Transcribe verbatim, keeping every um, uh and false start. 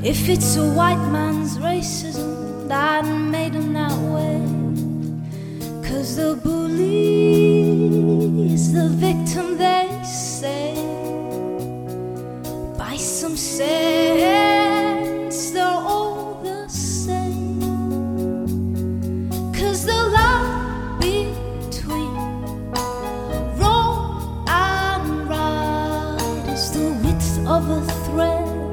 If it's a white man's racism that made him that way, 'cause the bully